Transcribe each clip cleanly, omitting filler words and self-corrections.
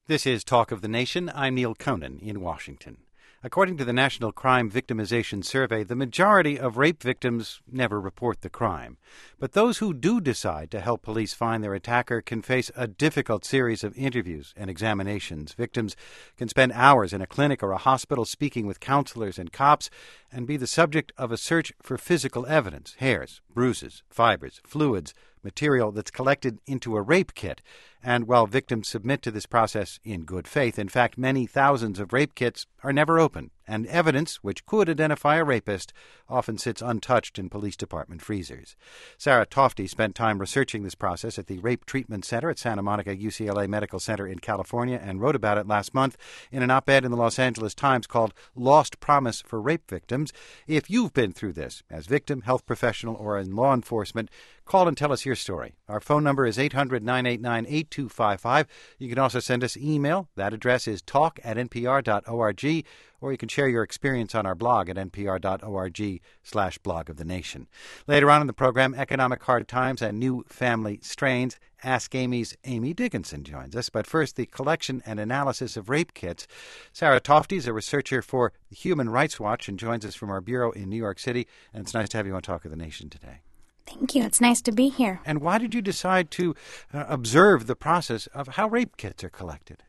This is Talk of the Nation. I'm Neil Conan in Washington. According to the National Crime Victimization Survey, the majority of rape victims never report the crime. But those who do decide to help police find their attacker can face a difficult series of interviews and examinations. Victims can spend hours in a clinic or a hospital speaking with counselors and cops and be the subject of a search for physical evidence, hairs, bruises, fibers, fluids, material that's collected into a rape kit. And while victims submit to this process in good faith, in fact, many thousands of rape kits are never opened, and evidence which could identify a rapist often sits untouched in police department freezers. Sarah Tofte spent time researching this process at the Rape Treatment Center at Santa Monica UCLA Medical Center in California and wrote about it last month in an op-ed in the Los Angeles Times called Lost Promise for Rape Victims. If you've been through this as victim, health professional, or in law enforcement, call and tell us your story. Our phone number is 800-989-8255. You can also send us email. That address is talk@npr.org, or you can share your experience on our blog at npr.org/blog of the nation. Later on in the program, Economic Hard Times and New Family Strains. Ask Amy's Amy Dickinson joins us. But first, the collection and analysis of rape kits. Sarah Tofte is a researcher for Human Rights Watch and joins us from our bureau in New York City. And it's nice to have you on Talk of the Nation today. Thank you. It's nice to be here. And why did you decide to observe the process of how rape kits are collected?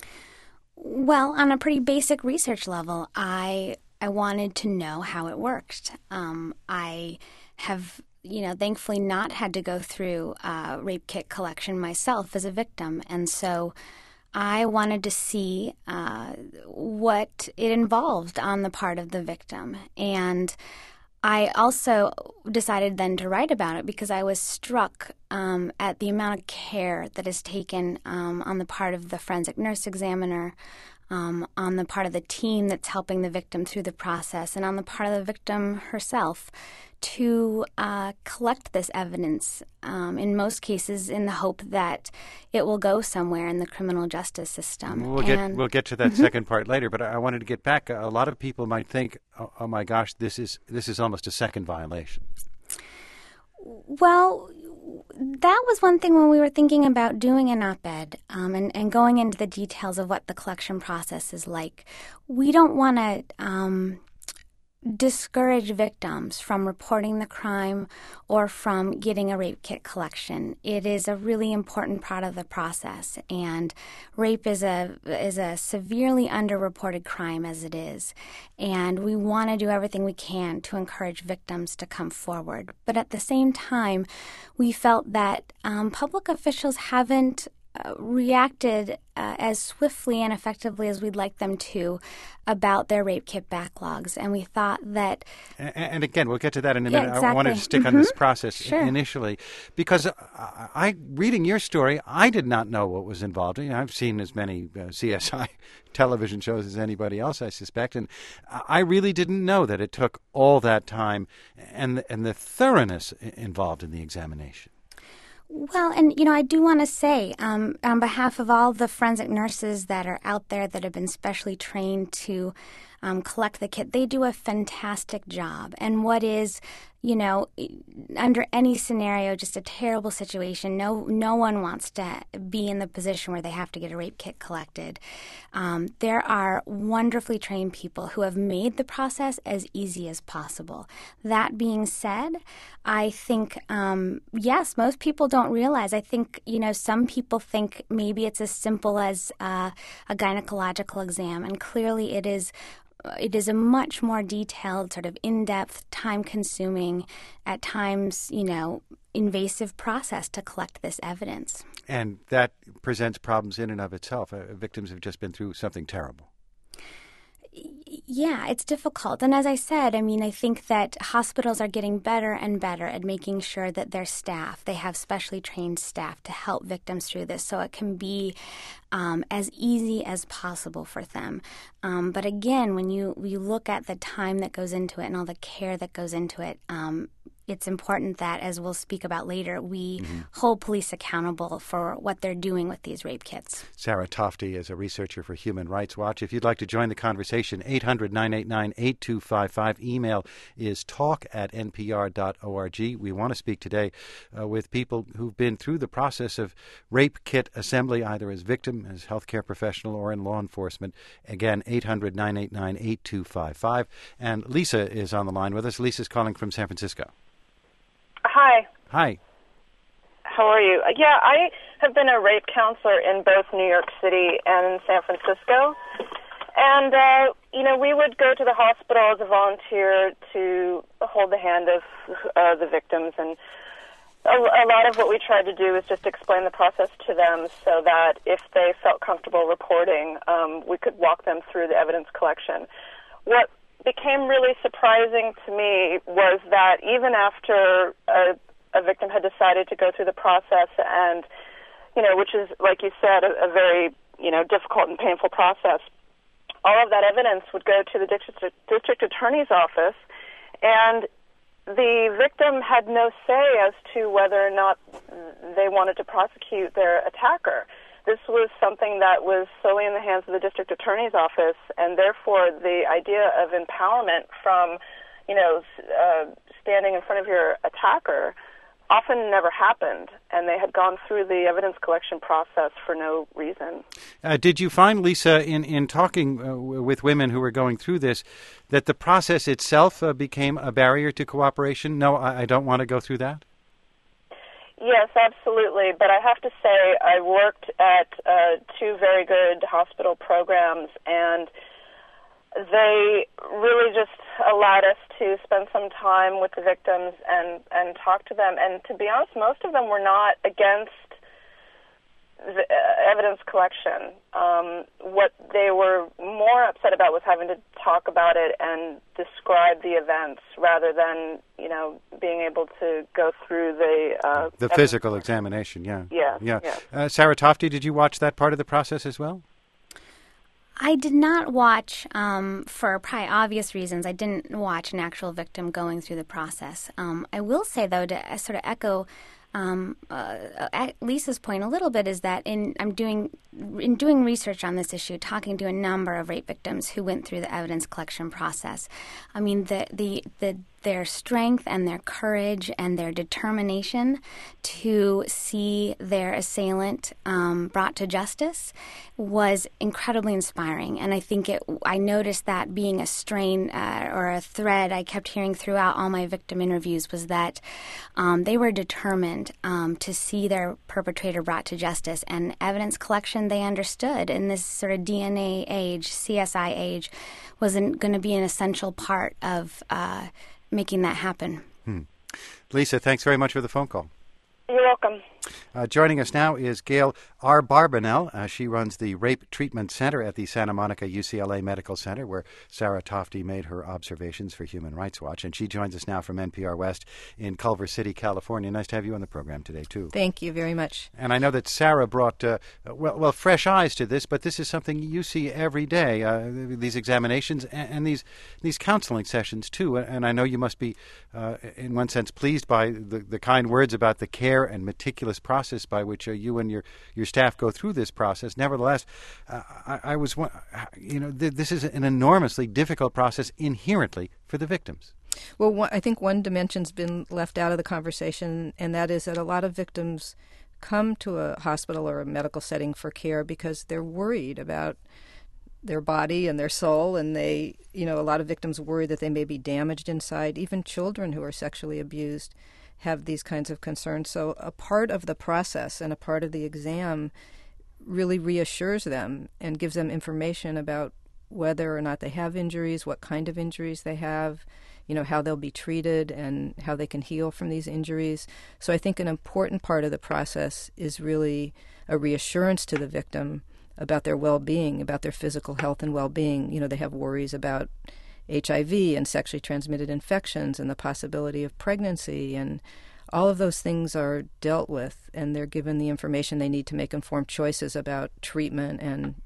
Well, on a pretty basic research level, I wanted to know how it worked. I have, thankfully not had to go through rape kit collection myself as a victim. And so I wanted to see what it involved on the part of the victim. And I also decided then to write about it because I was struck at the amount of care that is taken on the part of the forensic nurse examiner, on the part of the team that's helping the victim through the process, and on the part of the victim herself to collect this evidence, in most cases in the hope that it will go somewhere in the criminal justice system. We'll get to that second part later, but I wanted to get back. A lot of people might think, oh my gosh, this is almost a second violation. Well, that was one thing when we were thinking about doing an op-ed and going into the details of what the collection process is like. We don't want to discourage victims from reporting the crime or from getting a rape kit collection. It is a really important part of the process, and rape is a severely underreported crime as it is, and we want to do everything we can to encourage victims to come forward. But at the same time, we felt that public officials haven't reacted as swiftly and effectively as we'd like them to about their rape kit backlogs. And we thought that... And again, we'll get to that in a minute. Exactly. I wanted to stick on this process initially because reading your story, I did not know what was involved. I've seen as many CSI television shows as anybody else, I suspect, and I really didn't know that it took all that time and the thoroughness involved in the examination. Well, and, I do want to say, on behalf of all the forensic nurses that are out there that have been specially trained to collect the kit, they do a fantastic job. And what is, under any scenario, just a terrible situation. No one wants to be in the position where they have to get a rape kit collected. There are wonderfully trained people who have made the process as easy as possible. That being said, I think, yes, most people don't realize. I think, some people think maybe it's as simple as a gynecological exam, and clearly it is a much more detailed, sort of in-depth, time-consuming, at times, invasive process to collect this evidence. And that presents problems in and of itself. Victims have just been through something terrible. Yeah, it's difficult. And as I said, I think that hospitals are getting better and better at making sure that their staff, they have specially trained staff to help victims through this so it can be as easy as possible for them. But again, when you look at the time that goes into it and all the care that goes into it, it's important that, as we'll speak about later, we hold police accountable for what they're doing with these rape kits. Sarah Tofty is a researcher for Human Rights Watch. If you'd like to join the conversation, 800-989-8255. Email is talk@npr.org. We want to speak today with people who've been through the process of rape kit assembly, either as victim, as healthcare professional, or in law enforcement. Again, 800-989-8255. And Lisa is on the line with us. Lisa's calling from San Francisco. Hi. Hi. How are you? Yeah, I have been a rape counselor in both New York City and in San Francisco. And, we would go to the hospital as a volunteer to hold the hand of the victims. And a lot of what we tried to do was just explain the process to them so that if they felt comfortable reporting, we could walk them through the evidence collection. What became really surprising to me was that even after a victim had decided to go through the process and, which is, like you said, a very, difficult and painful process, all of that evidence would go to the district attorney's office, and the victim had no say as to whether or not they wanted to prosecute their attacker. This was something that was solely in the hands of the district attorney's office, and therefore the idea of empowerment from, standing in front of your attacker often never happened, and they had gone through the evidence collection process for no reason. Did you find, Lisa, in talking with women who were going through this, that the process itself became a barrier to cooperation? No, I don't want to go through that? Yes, absolutely. But I have to say I worked at two very good hospital programs, and they really just allowed us to spend some time with the victims and talk to them. And to be honest, most of them were not against the evidence collection. What they were more upset about was having to talk about it and describe the events rather than, being able to go through the physical examination. Yeah. Yeah. Sarah Tofty, did you watch that part of the process as well? I did not watch, for probably obvious reasons, I didn't watch an actual victim going through the process. I will say, though, to sort of echo Lisa's point a little bit, is that in doing research on this issue, talking to a number of rape victims who went through the evidence collection process, I mean, their strength and their courage and their determination to see their assailant brought to justice was incredibly inspiring. And I think I noticed that being a strain or a thread I kept hearing throughout all my victim interviews was that they were determined to see their perpetrator brought to justice. And evidence collection, they understood in this sort of DNA age, CSI age, wasn't going to be an essential part of making that happen. Lisa, thanks very much for the phone call. You're welcome. Joining us now is Gail R. Barbanel. She runs the Rape Treatment Center at the Santa Monica UCLA Medical Center, where Sarah Tofty made her observations for Human Rights Watch. And she joins us now from NPR West in Culver City, California. Nice to have you on the program today, too. Thank you very much. And I know that Sarah brought, fresh eyes to this, but this is something you see every day, these examinations and these counseling sessions, too. And I know you must be, in one sense, pleased by the kind words about the care and meticulous process by which you and your staff go through this process. Nevertheless, this is an enormously difficult process inherently for the victims. Well, I think one dimension's been left out of the conversation, and that is that a lot of victims come to a hospital or a medical setting for care because they're worried about their body and their soul, and a lot of victims worry that they may be damaged inside. Even children who are sexually abused have these kinds of concerns. So a part of the process and a part of the exam really reassures them and gives them information about whether or not they have injuries, what kind of injuries they have, how they'll be treated and how they can heal from these injuries. So I think an important part of the process is really a reassurance to the victim about their well-being, about their physical health and well-being. They have worries about HIV and sexually transmitted infections and the possibility of pregnancy, and all of those things are dealt with, and they're given the information they need to make informed choices about treatment and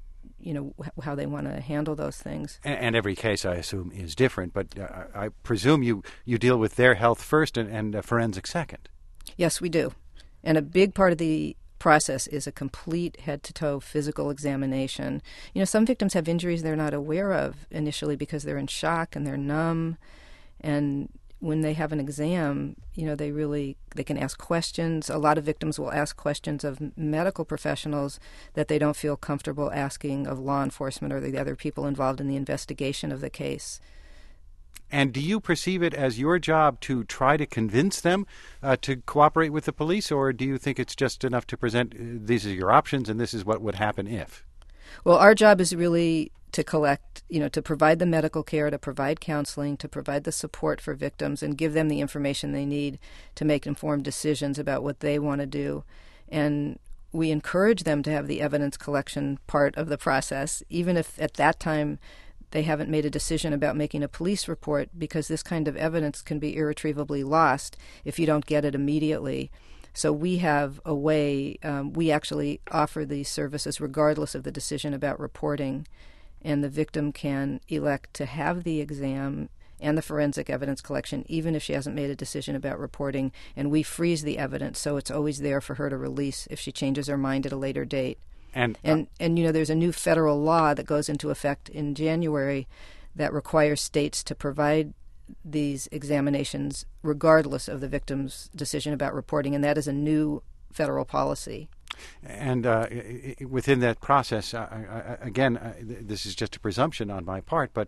how they want to handle those things. And every case, I assume, is different, but I presume you deal with their health first and forensic second. Yes, we do. And a big part of the process is a complete head-to-toe physical examination. Some victims have injuries they're not aware of initially because they're in shock and they're numb. And when they have an exam, they can ask questions. A lot of victims will ask questions of medical professionals that they don't feel comfortable asking of law enforcement or the other people involved in the investigation of the case. And do you perceive it as your job to try to convince them to cooperate with the police, or do you think it's just enough to present these are your options and this is what would happen if? Well, our job is really to collect, to provide the medical care, to provide counseling, to provide the support for victims and give them the information they need to make informed decisions about what they want to do. And we encourage them to have the evidence collection part of the process, even if at that time they haven't made a decision about making a police report, because this kind of evidence can be irretrievably lost if you don't get it immediately. So we have a way, we actually offer these services regardless of the decision about reporting, and the victim can elect to have the exam and the forensic evidence collection even if she hasn't made a decision about reporting, and we freeze the evidence so it's always there for her to release if she changes her mind at a later date. And there's a new federal law that goes into effect in January that requires states to provide these examinations regardless of the victim's decision about reporting, and that is a new federal policy. And within that process, this is just a presumption on my part, but,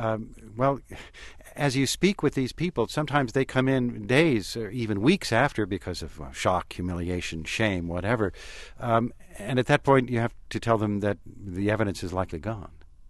as you speak with these people, sometimes they come in days or even weeks after because of shock, humiliation, shame, whatever. And at that point, you have to tell them that the evidence is likely gone.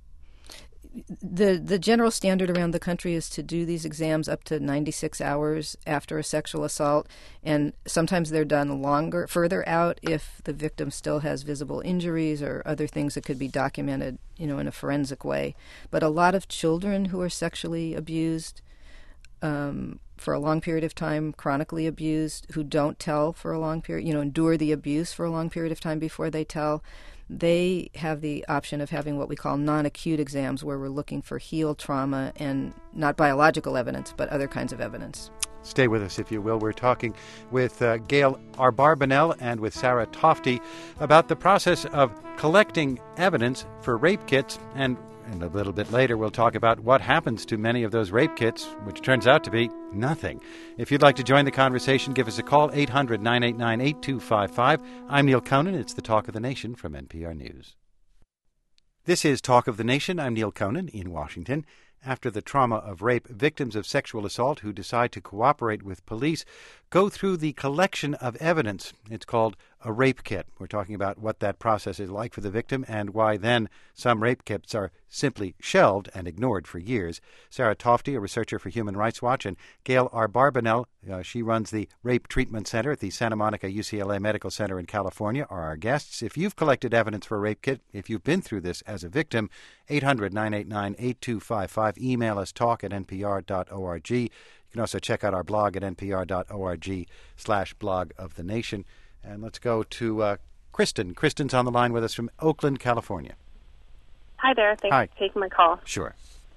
The general standard around the country is to do these exams up to 96 hours after a sexual assault, and sometimes they're done further out if the victim still has visible injuries or other things that could be documented, in a forensic way. But a lot of children who are sexually abused for a long period of time, chronically abused, who don't tell for a long period, endure the abuse for a long period of time before they tell, they have the option of having what we call non-acute exams, where we're looking for healed trauma and not biological evidence, but other kinds of evidence. Stay with us, if you will. We're talking with Gail Arbar-Bonnell and with Sarah Tofte about the process of collecting evidence for rape kits, and a little bit later we'll talk about what happens to many of those rape kits, which turns out to be nothing. If you'd like to join the conversation, give us a call, 800-989-8255. I'm Neil Conan. It's the Talk of the Nation from NPR News. This is Talk of the Nation. I'm Neil Conan in Washington. After the trauma of rape, victims of sexual assault who decide to cooperate with police go through the collection of evidence. It's called a rape kit. We're talking about what that process is like for the victim and why then some rape kits are simply shelved and ignored for years. Sarah Tofte, a researcher for Human Rights Watch, and Gail Arbar-Bonnell, she runs the Rape Treatment Center at the Santa Monica UCLA Medical Center in California, are our guests. If you've collected evidence for a rape kit, if you've been through this as a victim, 800-989-8255. Email us, talk@npr.org. You can also check out our blog at npr.org/blog of the nation. And let's go to Kristen. Kristen's on the line with us from Oakland, California. Hi there. Thanks for taking my call. Sure.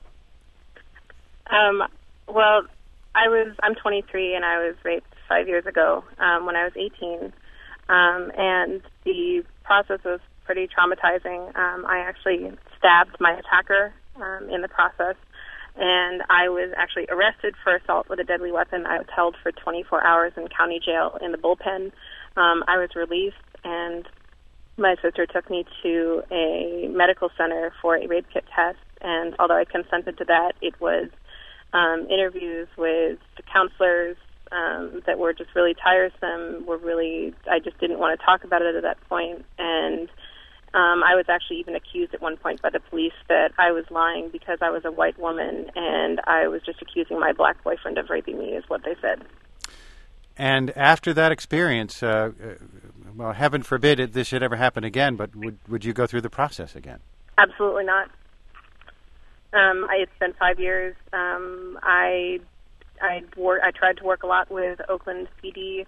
Well, I'm 23 and I was raped 5 years ago when I was 18. And the process was pretty traumatizing. I actually stabbed my attacker in the process, and I was actually arrested for assault with a deadly weapon. I was held for 24 hours in county jail in the bullpen. I was released, and my sister took me to a medical center for a rape kit test, and although I consented to that, it was interviews with counselors that were just really tiresome. I just didn't want to talk about it at that point, and I was actually even accused at one point by the police that I was lying because I was a white woman, and I was just accusing my black boyfriend of raping me, is what they said. And after that experience, well, heaven forbid this should ever happen again, but would you go through the process again? Absolutely not. It's been 5 years. I tried to work a lot with Oakland PD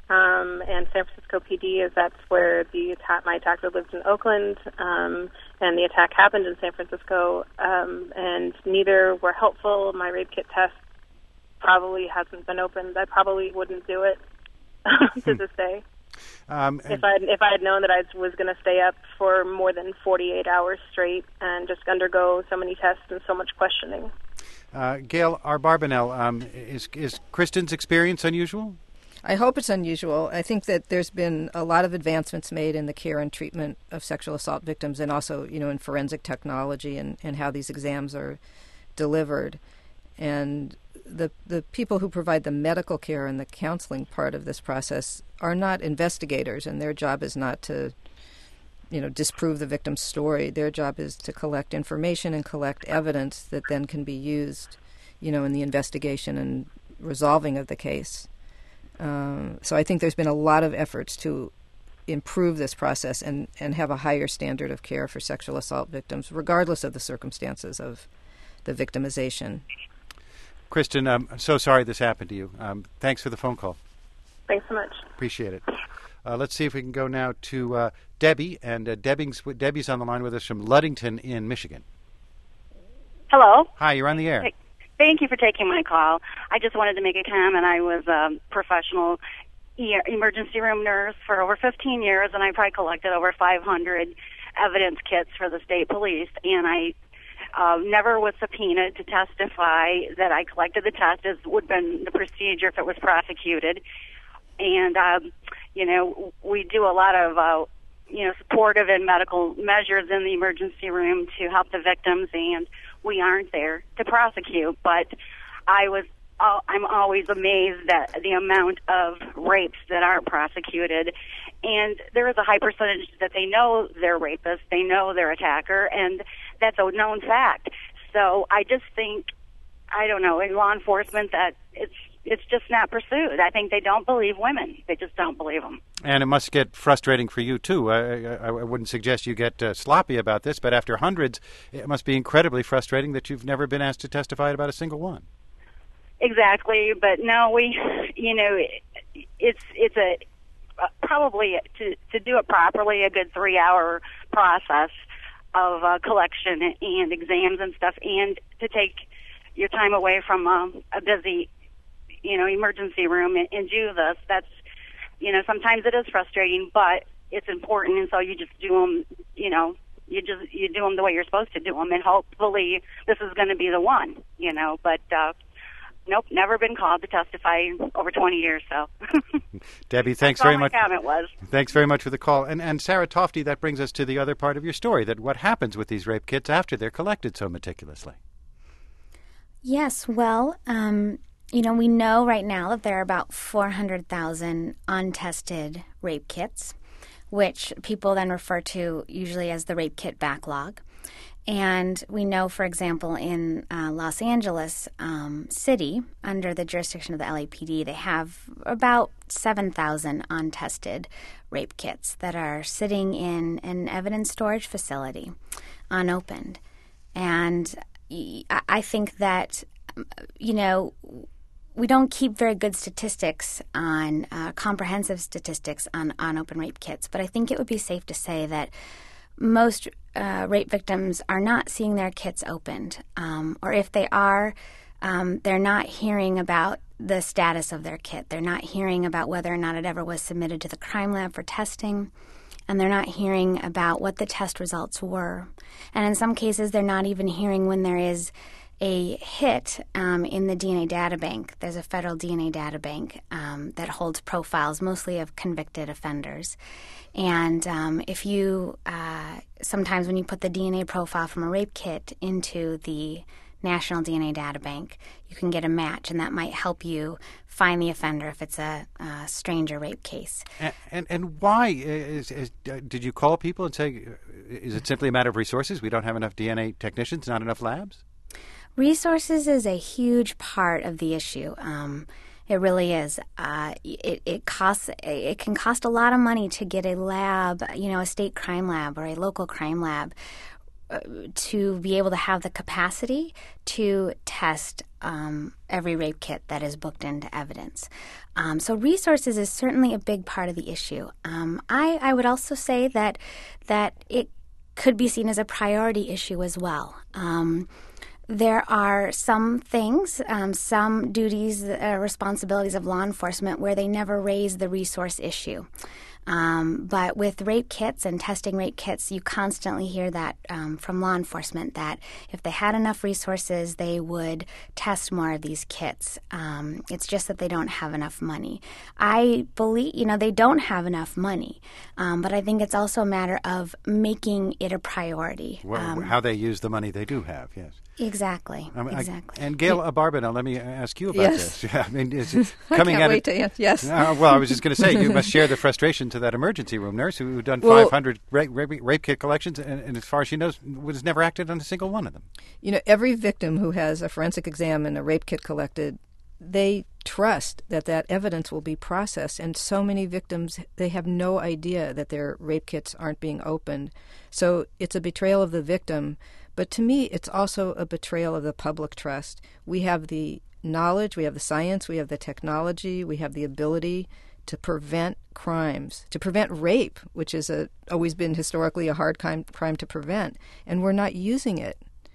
and San Francisco PD is that's where my attacker lived in Oakland, and the attack happened in San Francisco, and neither were helpful. My rape kit test probably hasn't been opened. I probably wouldn't do it to this day. If I had known that I was going to stay up for more than 48 hours straight and just undergo so many tests and so much questioning. Gail R. Barbanel, is Kristen's experience unusual? I hope it's unusual. I think that there's been a lot of advancements made in the care and treatment of sexual assault victims, and also, in forensic technology and how these exams are delivered. And the people who provide the medical care and the counseling part of this process are not investigators, and their job is not to, disprove the victim's story. Their job is to collect information and collect evidence that then can be used, in the investigation and resolving of the case. So I think there's been a lot of efforts to improve this process and have a higher standard of care for sexual assault victims, regardless of the circumstances of the victimization. Kristen, I'm so sorry this happened to you. Thanks for the phone call. Thanks so much. Appreciate it. Let's see if we can go now to Debbie, and Debbie's on the line with us from Ludington in Michigan. Hello. Hi, you're on the air. Thank you for taking my call. I just wanted to make a comment. I was a professional emergency room nurse for over 15 years, and I probably collected over 500 evidence kits for the state police, and I never was subpoenaed to testify that I collected the test, as would have been the procedure if it was prosecuted. And, we do a lot of, supportive and medical measures in the emergency room to help the victims, and we aren't there to prosecute. But I'm always amazed at the amount of rapes that aren't prosecuted. And there is a high percentage that they know they're rapists, they know their attacker, and that's a known fact. So I just think, in law enforcement, that it's just not pursued. I think they don't believe women. They just don't believe them. And it must get frustrating for you, too. I wouldn't suggest you get sloppy about this, but after hundreds, it must be incredibly frustrating that you've never been asked to testify about a single one. Exactly, but no, it's a probably to do it properly, a good 3-hour process of collection and exams and stuff, and to take your time away from a busy, emergency room and do this. That's, sometimes it is frustrating, but it's important, and so you just do them, you do them the way you're supposed to do them, and hopefully this is going to be the one, but nope, never been called to testify in over 20 years, so. Debbie, thanks very much. That's all my comment was. Thanks very much for the call. And Sarah Tofty, that brings us to the other part of your story, that what happens with these rape kits after they're collected so meticulously. Yes, well, we know right now that there are about 400,000 untested rape kits, which people then refer to usually as the rape kit backlog. And we know, for example, in Los Angeles City, under the jurisdiction of the LAPD, they have about 7,000 untested rape kits that are sitting in an evidence storage facility, unopened. And I think that, we don't keep very good statistics on comprehensive statistics on unopened rape kits, but I think it would be safe to say that most rape victims are not seeing their kits opened, or if they are, they're not hearing about the status of their kit. They're not hearing about whether or not it ever was submitted to the crime lab for testing, and they're not hearing about what the test results were. And in some cases, they're not even hearing when there is a hit in the DNA data bank. There's a federal DNA data bank that holds profiles mostly of convicted offenders. And if you, sometimes when you put the DNA profile from a rape kit into the National DNA Data Bank, you can get a match, and that might help you find the offender if it's a stranger rape case. And why? Did you call people and say, is it simply a matter of resources? We don't have enough DNA technicians, not enough labs? Resources is a huge part of the issue. It really is. It can cost a lot of money to get a lab, a state crime lab or a local crime lab to be able to have the capacity to test every rape kit that is booked into evidence. So resources is certainly a big part of the issue. I would also say that it could be seen as a priority issue as well. There are some things, some duties, responsibilities of law enforcement where they never raise the resource issue. But with rape kits and testing rape kits, you constantly hear that from law enforcement that if they had enough resources, they would test more of these kits. It's just that they don't have enough money. I believe, they don't have enough money, but I think it's also a matter of making it a priority. Well, how they use the money they do have, yes. Exactly. Exactly. And Gail Barbino, let me ask you about this. Yeah, I mean, is it coming I can't at wait to answer. Yes. Well, I was just going to say, you must share the frustration to that emergency room nurse who done 500 rape kit collections, and as far as she knows, was never acted on a single one of them. Every victim who has a forensic exam and a rape kit collected, they trust that evidence will be processed, and so many victims, they have no idea that their rape kits aren't being opened. So it's a betrayal of the victim. But to me, it's also a betrayal of the public trust. We have the knowledge, we have the science, we have the technology, we have the ability to prevent crimes, to prevent rape, which is always been historically a hard crime to prevent, and we're not using it.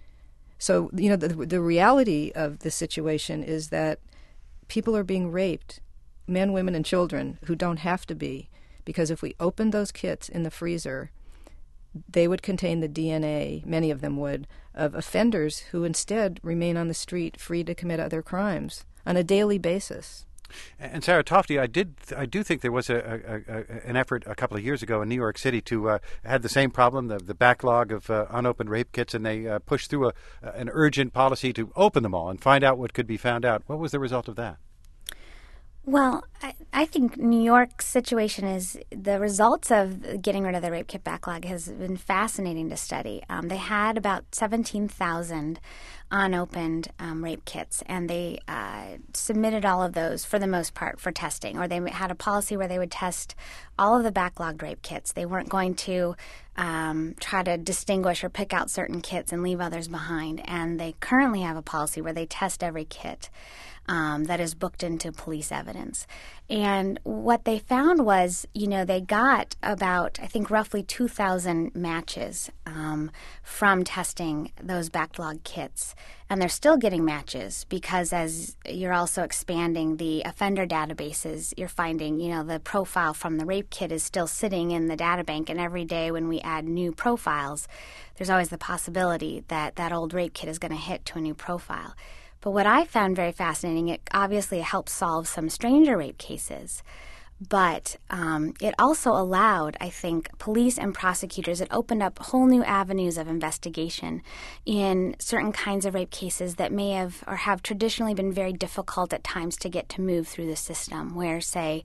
So, the reality of the situation is that people are being raped, men, women, and children, who don't have to be, because if we opened those kits in the freezer, they would contain the DNA, many of them would, of offenders who instead remain on the street free to commit other crimes on a daily basis. And Sarah Tofty, I do think there was an effort a couple of years ago in New York City to had the same problem, the backlog of unopened rape kits, and they pushed through an urgent policy to open them all and find out what could be found out. What was the result of that? Well, I think New York's situation is the results of getting rid of the rape kit backlog has been fascinating to study. They had about 17,000 unopened rape kits, and they submitted all of those for the most part for testing, or they had a policy where they would test all of the backlogged rape kits. They weren't going to try to distinguish or pick out certain kits and leave others behind, and they currently have a policy where they test every kit that is booked into police evidence. And what they found was, they got about, I think, roughly 2,000 matches from testing those backlog kits. And they're still getting matches because as you're also expanding the offender databases, you're finding, the profile from the rape kit is still sitting in the databank. And every day when we add new profiles, there's always the possibility that that old rape kit is going to hit to a new profile. But what I found very fascinating, it obviously helped solve some stranger rape cases, but it also allowed, I think, police and prosecutors, it opened up whole new avenues of investigation in certain kinds of rape cases that may have or have traditionally been very difficult at times to get to move through the system, where, say,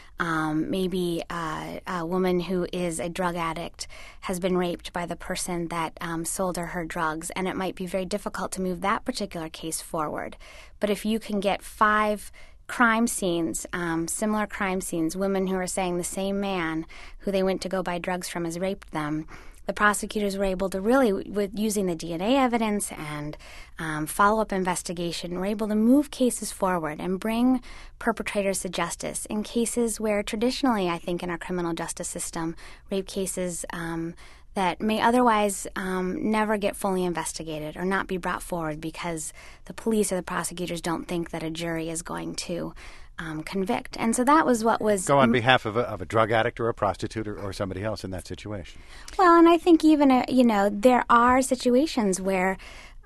maybe a woman who is a drug addict has been raped by the person that sold her drugs, and it might be very difficult to move that particular case forward. But if you can get 5 crime scenes, similar crime scenes, women who are saying the same man who they went to go buy drugs from has raped them, the prosecutors were able to really, with using the DNA evidence and follow-up investigation, were able to move cases forward and bring perpetrators to justice in cases where traditionally, I think, in our criminal justice system, rape cases that may otherwise never get fully investigated or not be brought forward because the police or the prosecutors don't think that a jury is going to convict. And so that was what was... Go on behalf of a drug addict or a prostitute or somebody else in that situation. Well, and I think even, there are situations where...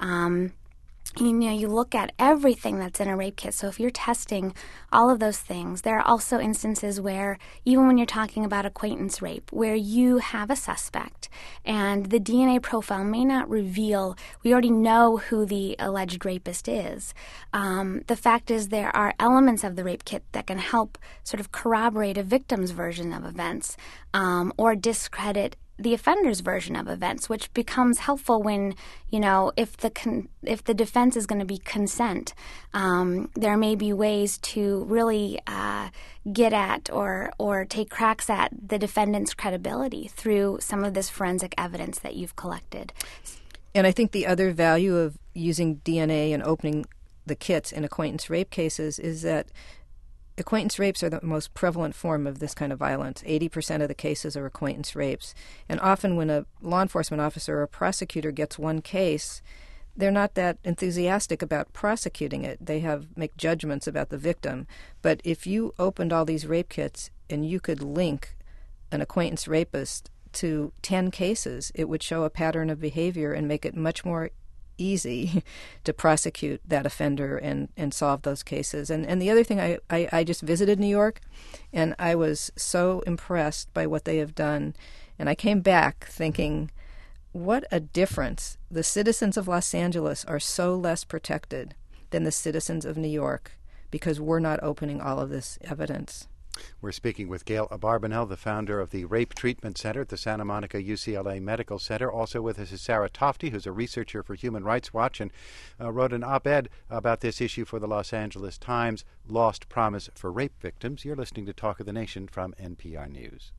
you look at everything that's in a rape kit. So if you're testing all of those things, there are also instances where, even when you're talking about acquaintance rape, where you have a suspect and the DNA profile may not reveal, we already know who the alleged rapist is. The fact is there are elements of the rape kit that can help sort of corroborate a victim's version of events or discredit the offender's version of events, which becomes helpful when, if the defense is going to be consent, there may be ways to really get at or take cracks at the defendant's credibility through some of this forensic evidence that you've collected. And I think the other value of using DNA and opening the kits in acquaintance rape cases is that acquaintance rapes are the most prevalent form of this kind of violence. 80% of the cases are acquaintance rapes. And often when a law enforcement officer or a prosecutor gets one case, they're not that enthusiastic about prosecuting it. They make judgments about the victim. But if you opened all these rape kits and you could link an acquaintance rapist to 10 cases, it would show a pattern of behavior and make it much more easy to prosecute that offender and solve those cases. And the other thing, I just visited New York, and I was so impressed by what they have done. And I came back thinking, what a difference. The citizens of Los Angeles are so less protected than the citizens of New York because we're not opening all of this evidence. We're speaking with Gail Abarbanel, the founder of the Rape Treatment Center at the Santa Monica UCLA Medical Center. Also with us is Sarah Tofty, who's a researcher for Human Rights Watch and wrote an op-ed about this issue for the Los Angeles Times, Lost Promise for Rape Victims. You're listening to Talk of the Nation from NPR News.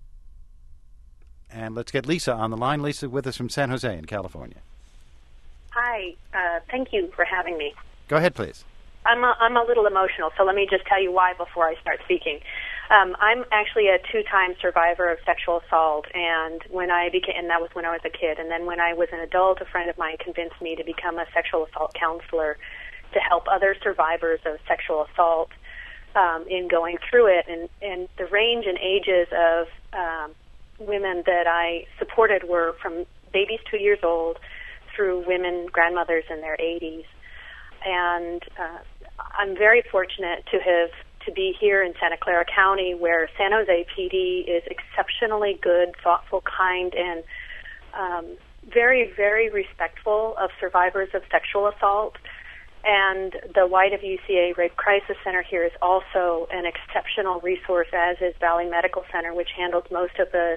And let's get Lisa on the line. Lisa with us from San Jose in California. Hi. Thank you for having me. Go ahead, please. I'm a little emotional, so let me just tell you why before I start speaking. I'm actually a 2-time survivor of sexual assault, and that was when I was a kid. And then when I was an adult, a friend of mine convinced me to become a sexual assault counselor to help other survivors of sexual assault in going through it. And the range and ages of women that I supported were from babies 2 years old through women, grandmothers in their 80s. And I'm very fortunate to be here in Santa Clara County, where San Jose PD is exceptionally good, thoughtful, kind, and very, very respectful of survivors of sexual assault. And the YWCA Rape Crisis Center here is also an exceptional resource, as is Valley Medical Center, which handles most of the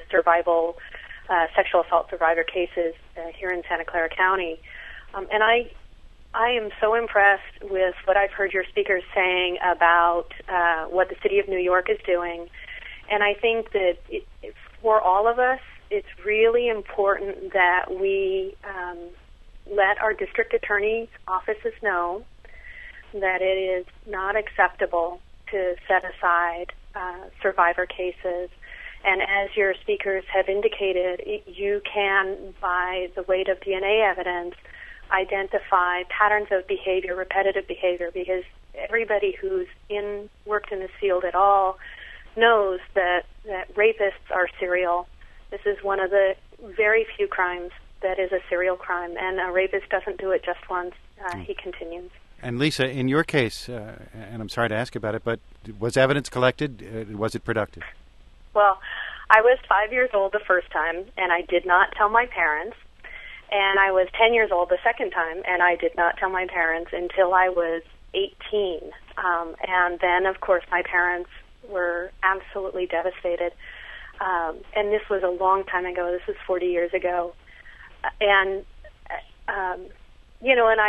sexual assault survivor cases here in Santa Clara County. And I am so impressed with what I've heard your speakers saying about what the City of New York is doing. And I think that for all of us, it's really important that we let our district attorney's offices know that it is not acceptable to set aside survivor cases. And as your speakers have indicated, you can, by the weight of DNA evidence, identify patterns of behavior, repetitive behavior, because everybody who's worked in this field at all knows that rapists are serial. This is one of the very few crimes that is a serial crime, and a rapist doesn't do it just once. He continues. And Lisa, in your case, and I'm sorry to ask about it, but was evidence collected? Was it productive? Well, I was 5 years old the first time, and I did not tell my parents. And I was 10 years old the second time, and I did not tell my parents until I was 18. And then, of course, my parents were absolutely devastated. And this was a long time ago. This was 40 years ago. And, and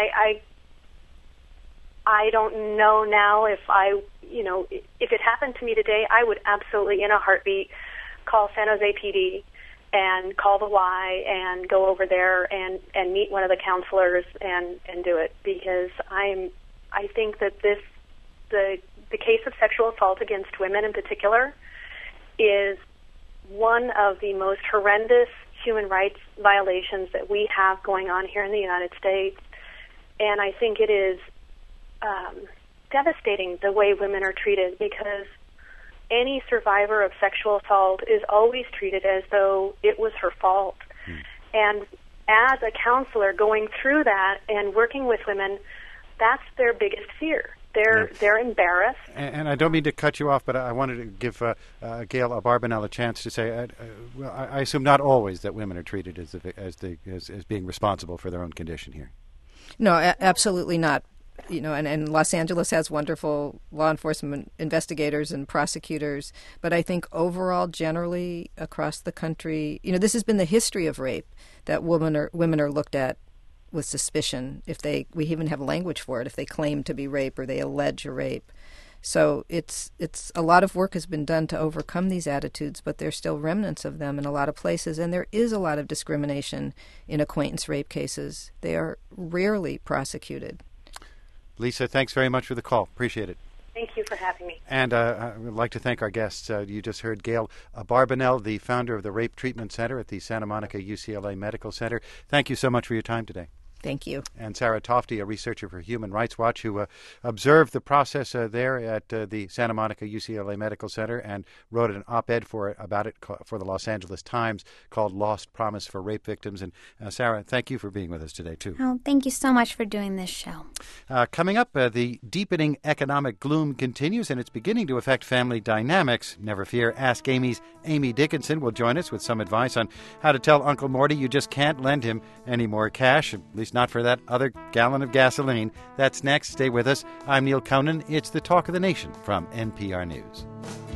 I don't know now if if it happened to me today, I would absolutely, in a heartbeat, call San Jose PD and call the Y and go over there and meet one of the counselors and do it, because I think that the case of sexual assault against women in particular is one of the most horrendous human rights violations that we have going on here in the United States. And I think it is devastating the way women are treated, because any survivor of sexual assault is always treated as though it was her fault. And as a counselor going through that and working with women, that's their biggest fear. They're embarrassed. And I don't mean to cut you off, but I wanted to give Gail Abarbanel a chance to say, I assume not always that women are treated as being responsible for their own condition here. No, absolutely not. and Los Angeles has wonderful law enforcement investigators and prosecutors. But I think overall, generally across the country, this has been the history of rape, that women are looked at with suspicion we even have language for it, if they claim to be rape or they allege a rape. So it's a lot of work has been done to overcome these attitudes, but there's still remnants of them in a lot of places, and there is a lot of discrimination in acquaintance rape cases. They are rarely prosecuted. Lisa, thanks very much for the call. Appreciate it. Thank you for having me. And I would like to thank our guests. You just heard Gail Barbanel, the founder of the Rape Treatment Center at the Santa Monica UCLA Medical Center. Thank you so much for your time today. Thank you. And Sarah Tofty, a researcher for Human Rights Watch, who observed the process there at the Santa Monica UCLA Medical Center and wrote an op-ed about it for the Los Angeles Times called Lost Promise for Rape Victims. And Sarah, thank you for being with us today, too. Oh, thank you so much for doing this show. Coming up, the deepening economic gloom continues, and it's beginning to affect family dynamics. Never fear, Ask Amy's Amy Dickinson will join us with some advice on how to tell Uncle Morty you just can't lend him any more cash, at least not for that other gallon of gasoline. That's next. Stay with us. I'm Neil Conan. It's the Talk of the Nation from NPR News.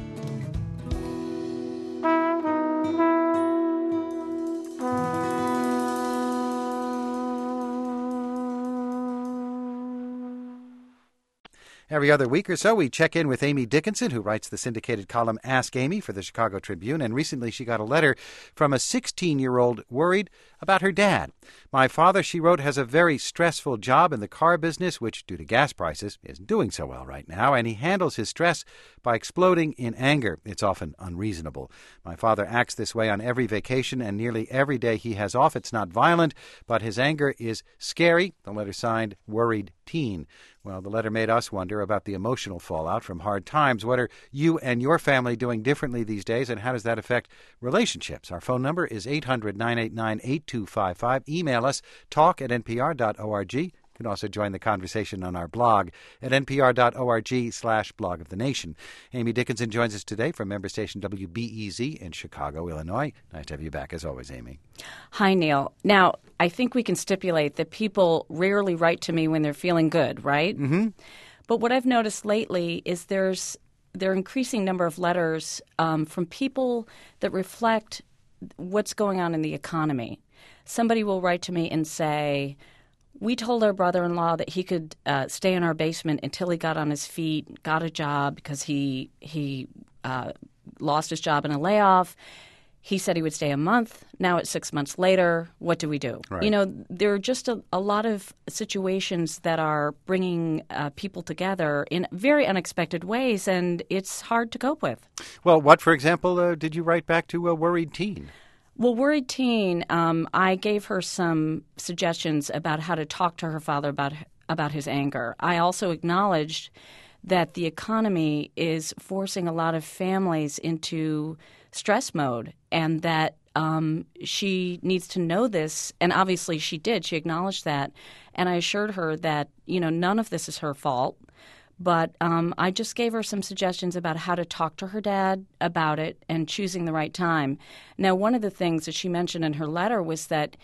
Every other week or so, we check in with Amy Dickinson, who writes the syndicated column Ask Amy for the Chicago Tribune, and recently she got a letter from a 16-year-old worried about her dad. My father, she wrote, has a very stressful job in the car business, which, due to gas prices, isn't doing so well right now, and he handles his stress by exploding in anger. It's often unreasonable. My father acts this way on every vacation, and nearly every day he has off. It's not violent, but his anger is scary. The letter signed, Worried Teen. Well, the letter made us wonder about the emotional fallout from hard times. What are you and your family doing differently these days, and how does that affect relationships? Our phone number is 800-989-8255. Email us, talk@npr.org. You can also join the conversation on our blog at npr.org/blog of the nation. Amy Dickinson joins us today from member station WBEZ in Chicago, Illinois. Nice to have you back as always, Amy. Hi, Neil. Now, I think we can stipulate that people rarely write to me when they're feeling good, right? Mm-hmm. But what I've noticed lately is there are increasing number of letters from people that reflect what's going on in the economy. Somebody will write to me and say, we told our brother-in-law that he could stay in our basement until he got on his feet, got a job because he lost his job in a layoff. He said he would stay a month. Now it's 6 months later. What do we do? Right. There are just a lot of situations that are bringing people together in very unexpected ways, and it's hard to cope with. Well, what, for example, did you write back to a Worried Teen? Well, Worried Teen, I gave her some suggestions about how to talk to her father about his anger. I also acknowledged that the economy is forcing a lot of families into stress mode, and that she needs to know this. And obviously she did. She acknowledged that. And I assured her that, none of this is her fault. But I just gave her some suggestions about how to talk to her dad about it and choosing the right time. Now, one of the things that she mentioned in her letter was that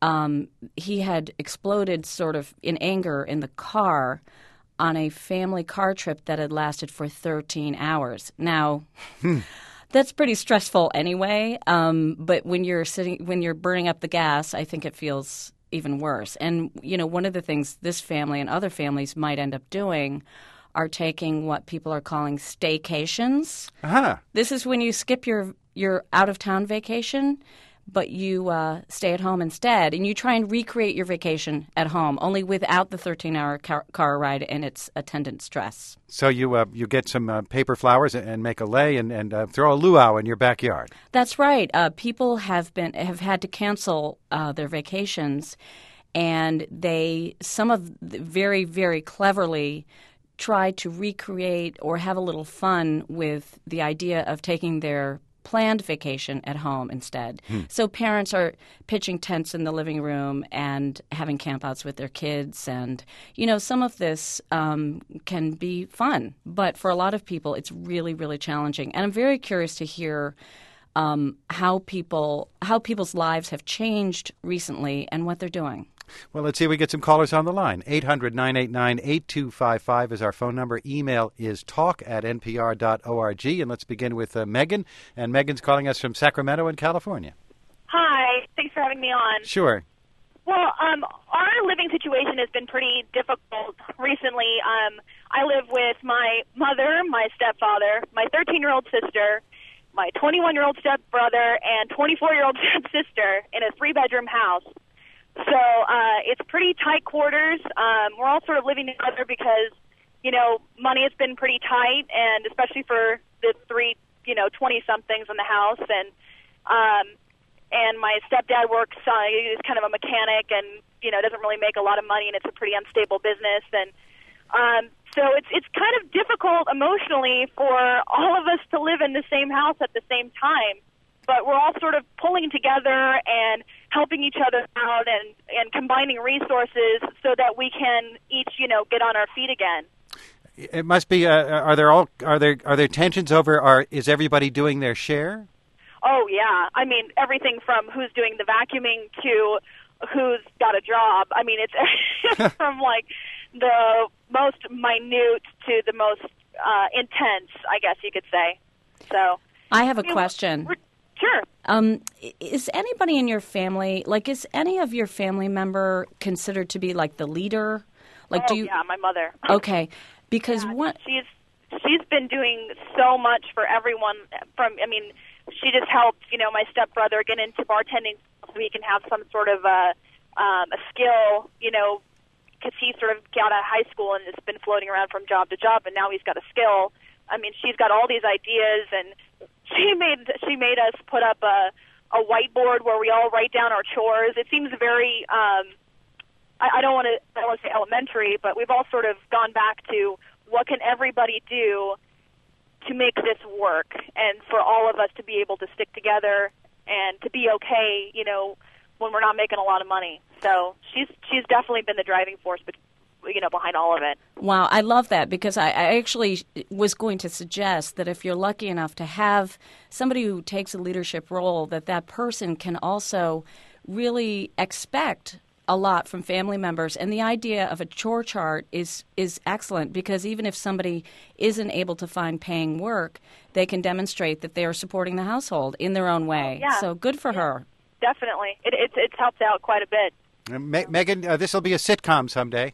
he had exploded sort of in anger in the car on a family car trip that had lasted for 13 hours. Now, that's pretty stressful anyway. But when you're burning up the gas, I think it feels even worse. And, one of the things this family and other families might end up doing are taking what people are calling staycations. Uh-huh. This is when you skip your out-of-town vacation, but you stay at home instead, and you try and recreate your vacation at home, only without the 13-hour car ride and its attendant stress. So you get some paper flowers and make a lei and throw a luau in your backyard. That's right. People have had to cancel their vacations, and some of very, very cleverly try to recreate or have a little fun with the idea of taking their planned vacation at home instead. So parents are pitching tents in the living room and having campouts with their kids. And, some of this can be fun. But for a lot of people, it's really, really challenging. And I'm very curious to hear how people's lives have changed recently and what they're doing. Well, let's see if we get some callers on the line. 800-989-8255 is our phone number. Email is talk@npr.org. And let's begin with Megan. And Megan's calling us from Sacramento in California. Hi. Thanks for having me on. Sure. Well, our living situation has been pretty difficult recently. I live with my mother, my stepfather, my 13-year-old sister, my 21-year-old stepbrother, and 24-year-old stepsister in a 3-bedroom house. So it's pretty tight quarters. We're all sort of living together because, money has been pretty tight, and especially for the 3, 20-somethings in the house. And my stepdad works, he's kind of a mechanic and, doesn't really make a lot of money, and it's a pretty unstable business. And so it's kind of difficult emotionally for all of us to live in the same house at the same time. But we're all sort of pulling together and helping each other out and combining resources so that we can each, get on our feet again. It must be. Are there tensions over? Is everybody doing their share? Oh yeah. I mean, everything from who's doing the vacuuming to who's got a job. I mean, it's from like the most minute to the most intense, I guess you could say. So I have a question. Sure. Is anybody in your family, is any of your family member considered to be like the leader? Yeah, my mother. Okay, because she's been doing so much for everyone. She just helped, my stepbrother get into bartending so he can have some sort of a skill, because he sort of got out of high school and has been floating around from job to job, and now he's got a skill. I mean, she's got all these ideas, and she made us put up a whiteboard where we all write down our chores. It seems very I don't want to say elementary, but we've all sort of gone back to what can everybody do to make this work, and for all of us to be able to stick together and to be okay, when we're not making a lot of money. So she's definitely been the driving force, behind all of it. Wow, I love that, because I actually was going to suggest that if you're lucky enough to have somebody who takes a leadership role, that person can also really expect a lot from family members. And the idea of a chore chart is excellent, because even if somebody isn't able to find paying work, they can demonstrate that they are supporting the household in their own way. Yeah. So good for her. Definitely. It's helped out quite a bit. Megan, this will be a sitcom someday.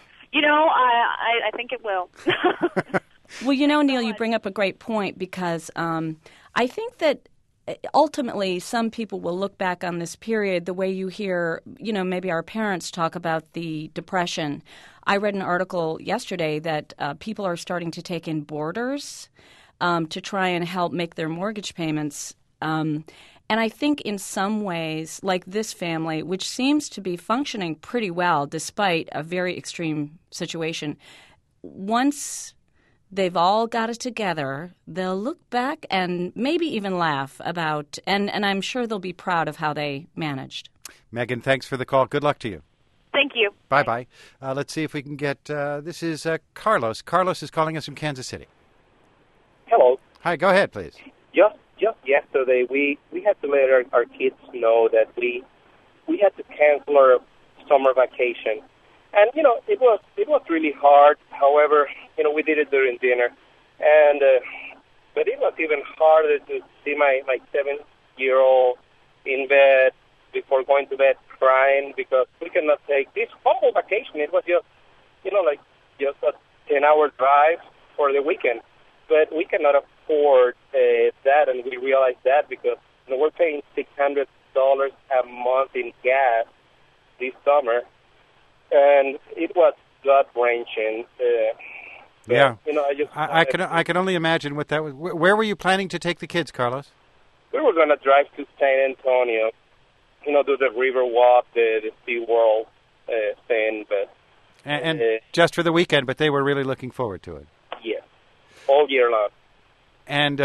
I think it will. Well, Neil, you bring up a great point, because I think that ultimately some people will look back on this period the way you hear, maybe our parents talk about the Depression. I read an article yesterday that people are starting to take in boarders to try and help make their mortgage payments. And I think in some ways, like this family, which seems to be functioning pretty well despite a very extreme situation, once they've all got it together, they'll look back and maybe even laugh about, and I'm sure they'll be proud of how they managed. Megan, thanks for the call. Good luck to you. Thank you. Bye-bye. Let's see if we can get, this is Carlos. Carlos is calling us from Kansas City. Hello. Hi, go ahead, please. Just yesterday, we had to let our kids know that we had to cancel our summer vacation. And, it was really hard. However, we did it during dinner. And but it was even harder to see my 7-year-old in bed before going to bed crying, because we cannot take this whole vacation. It was just, just a 10-hour drive for the weekend. But we cannot afford that, and we realized that because we're paying $600 a month in gas this summer, and it was gut-wrenching. Yeah, I can only imagine what that was. Where were you planning to take the kids, Carlos? We were going to drive to San Antonio, do the river walk, the SeaWorld thing, but and just for the weekend. But they were really looking forward to it. Yeah, all year long. And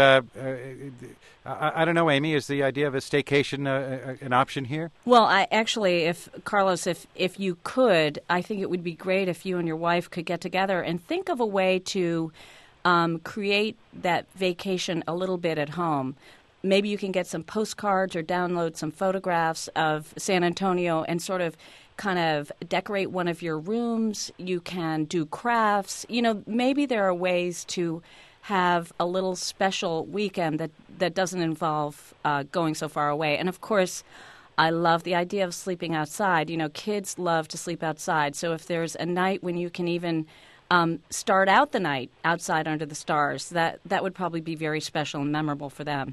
I don't know, Amy, is the idea of a staycation an option here? Well, Carlos, if you could, I think it would be great if you and your wife could get together and think of a way to create that vacation a little bit at home. Maybe you can get some postcards or download some photographs of San Antonio and sort of kind of decorate one of your rooms. You can do crafts. Maybe there are ways to have a little special weekend that doesn't involve going so far away. And, of course, I love the idea of sleeping outside. Kids love to sleep outside. So if there's a night when you can even start out the night outside under the stars, that would probably be very special and memorable for them.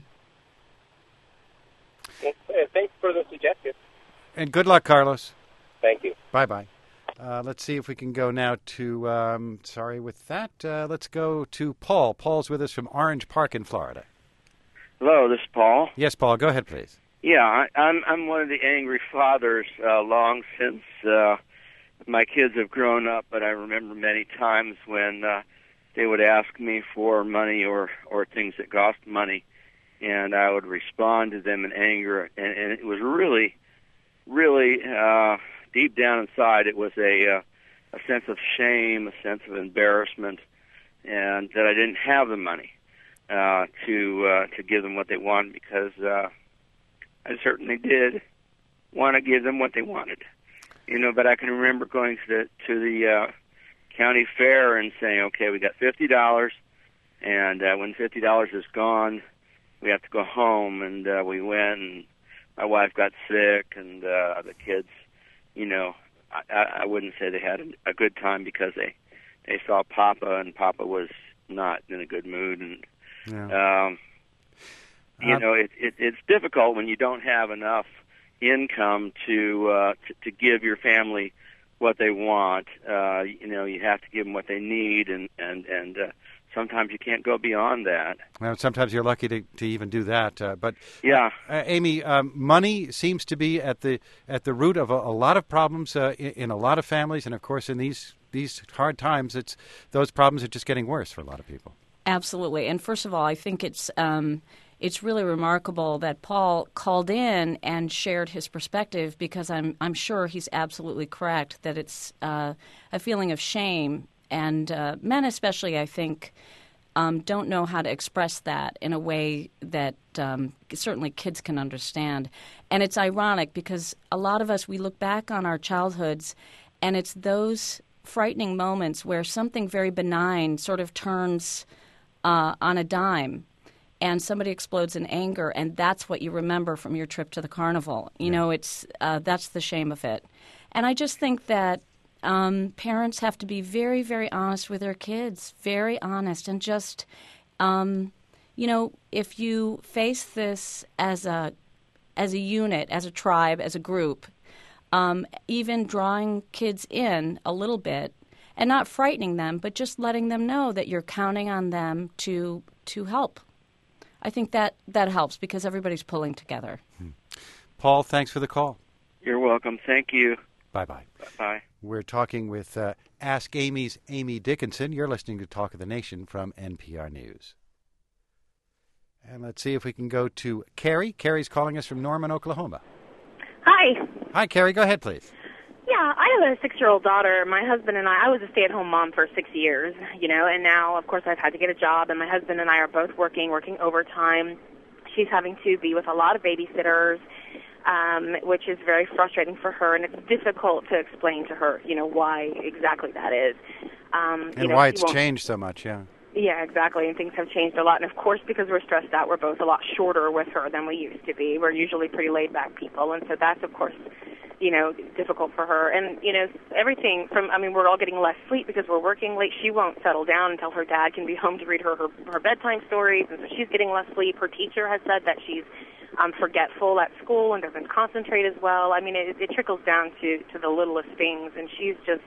Thanks for the suggestion. And good luck, Carlos. Thank you. Bye-bye. Let's see if we can go now to, let's go to Paul. Paul's with us from Orange Park in Florida. Hello, this is Paul. Yes, Paul, go ahead, please. Yeah, I'm one of the angry fathers long since my kids have grown up, but I remember many times when they would ask me for money or things that cost money, and I would respond to them in anger, and it was really, really deep down inside, it was a sense of shame, a sense of embarrassment, and that I didn't have the money to give them what they wanted, because I certainly did want to give them what they wanted, But I can remember going to the county fair and saying, "Okay, we got $50, and when $50 is gone, we have to go home." And we went, and my wife got sick, and the kids, I wouldn't say they had a good time, because they saw Papa, and Papa was not in a good mood, and it's difficult when you don't have enough income to give your family what they want. You have to give them what they need, and sometimes you can't go beyond that. Well, sometimes you're lucky to even do that. But yeah, Amy, money seems to be at the root of a lot of problems in a lot of families, and of course in these hard times, those problems are just getting worse for a lot of people. Absolutely, and first of all, I think it's really remarkable that Paul called in and shared his perspective, because I'm sure he's absolutely correct that it's a feeling of shame, and men especially, I think, don't know how to express that in a way that certainly kids can understand. And it's ironic, because a lot of us, we look back on our childhoods, and it's those frightening moments where something very benign sort of turns on a dime, and somebody explodes in anger, and that's what you remember from your trip to the carnival. That's the shame of it. And I just think that parents have to be very, very honest with their kids, very honest, and just, if you face this as a unit, as a tribe, as a group, even drawing kids in a little bit, and not frightening them, but just letting them know that you're counting on them to help. I think that helps, because everybody's pulling together. Paul, thanks for the call. You're welcome. Thank you. Bye-bye. Bye. We're talking with Ask Amy's Amy Dickinson. You're listening to Talk of the Nation from NPR News. And let's see if we can go to Carrie. Carrie's calling us from Norman, Oklahoma. Hi. Hi, Carrie. Go ahead, please. Yeah, I have a 6-year-old daughter. My husband and I was a stay-at-home mom for 6 years, and now, of course, I've had to get a job, and my husband and I are both working overtime. She's having to be with a lot of babysitters, which is very frustrating for her, and it's difficult to explain to her, why exactly that is. And why it's changed so much, yeah. Yeah, exactly, and things have changed a lot. And, of course, because we're stressed out, we're both a lot shorter with her than we used to be. We're usually pretty laid-back people, and so that's, of course, difficult for her. And, everything from, we're all getting less sleep because we're working late. She won't settle down until her dad can be home to read her bedtime stories, and so she's getting less sleep. Her teacher has said that she's forgetful at school and doesn't concentrate as well. It trickles down to the littlest things, and she's just,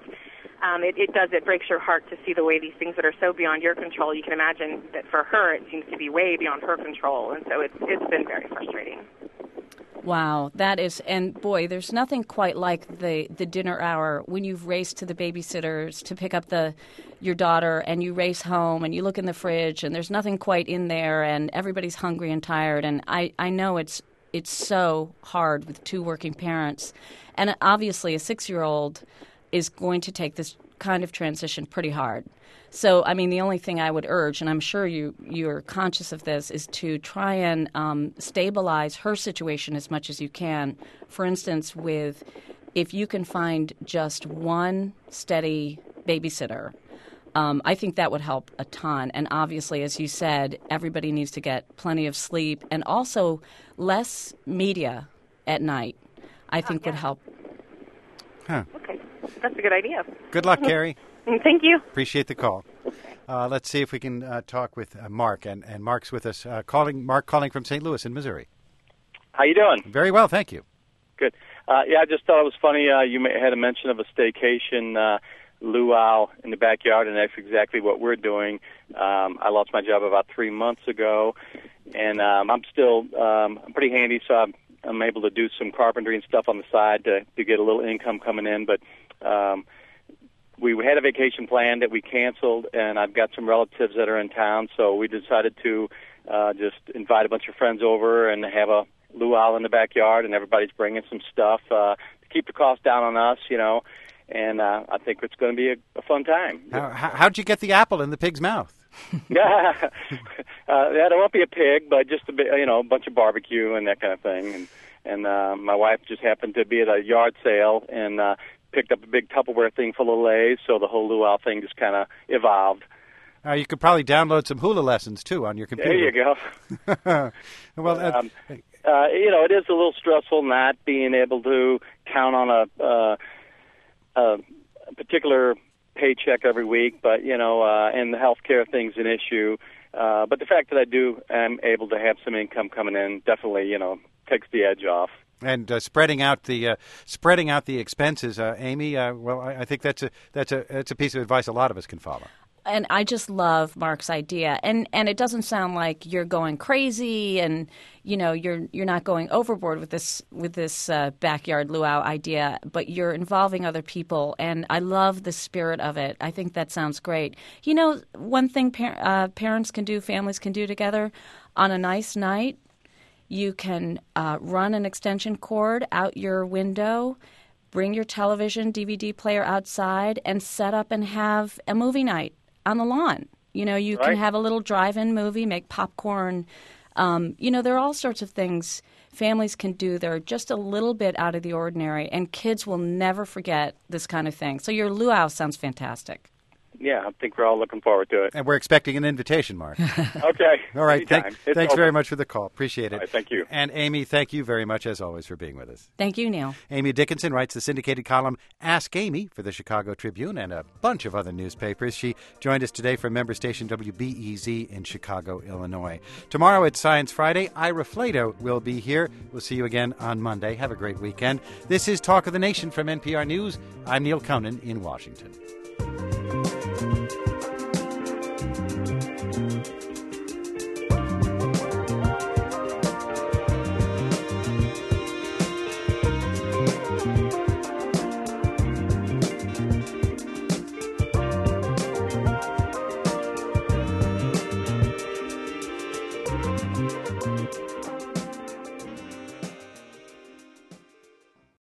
it breaks your heart to see the way these things that are so beyond your control. You can imagine that for her it seems to be way beyond her control, and so it's been very frustrating. Wow, that is, and boy, there's nothing quite like the dinner hour when you've raced to the babysitters to pick up your daughter, and you race home and you look in the fridge and there's nothing quite in there, and everybody's hungry and tired. And I know it's so hard with 2 working parents, and obviously a 6-year-old is going to take this kind of transition pretty hard. So, the only thing I would urge, and I'm sure you're conscious of this, is to try and stabilize her situation as much as you can. For instance, with if you can find just one steady babysitter, I think that would help a ton. And obviously, as you said, everybody needs to get plenty of sleep, and also less media at night, I think would help. Huh. Okay, that's a good idea. Good luck, Carrie. Thank you. Appreciate the call. Let's see if we can talk with Mark, and Mark's with us. Mark calling from St. Louis in Missouri. How you doing? Very well, thank you. Good. I just thought it was funny. You had a mention of a staycation luau in the backyard, and that's exactly what we're doing. I lost my job about 3 months ago, and I'm still I'm pretty handy, so I'm able to do some carpentry and stuff on the side to get a little income coming in. But we had a vacation plan that we canceled, and I've got some relatives that are in town, so we decided to just invite a bunch of friends over and have a luau in the backyard, and everybody's bringing some stuff to keep the cost down on us, and I think it's going to be a fun time. How'd you get the apple in the pig's mouth? Yeah, there won't be a pig, but just a bunch of barbecue and that kind of thing. And my wife just happened to be at a yard sale and picked up a big Tupperware thing full of Lay's, so the whole luau thing just kind of evolved. You could probably download some hula lessons, too, on your computer. There you go. Well, it is a little stressful not being able to count on a particular paycheck every week, but, and the healthcare thing's an issue. But the fact that am able to have some income coming in definitely, takes the edge off. And spreading out the expenses, Amy. I think that's a piece of advice a lot of us can follow. And I just love Mark's idea, and it doesn't sound like you're going crazy, and you're not going overboard with this backyard luau idea, but you're involving other people, and I love the spirit of it. I think that sounds great. One thing parents can do, families can do together on a nice night. You can run an extension cord out your window, bring your television, DVD player outside, and set up and have a movie night on the lawn. You can have a little drive-in movie, make popcorn. There are all sorts of things families can do that are just a little bit out of the ordinary, and kids will never forget this kind of thing. So your luau sounds fantastic. Yeah, I think we're all looking forward to it. And we're expecting an invitation, Mark. Okay. All right. Thanks very much for the call. Appreciate it. All right, thank you. And Amy, thank you very much, as always, for being with us. Thank you, Neil. Amy Dickinson writes the syndicated column Ask Amy for the Chicago Tribune and a bunch of other newspapers. She joined us today from member station WBEZ in Chicago, Illinois. Tomorrow it's Science Friday. Ira Flato will be here. We'll see you again on Monday. Have a great weekend. This is Talk of the Nation from NPR News. I'm Neil Conan in Washington.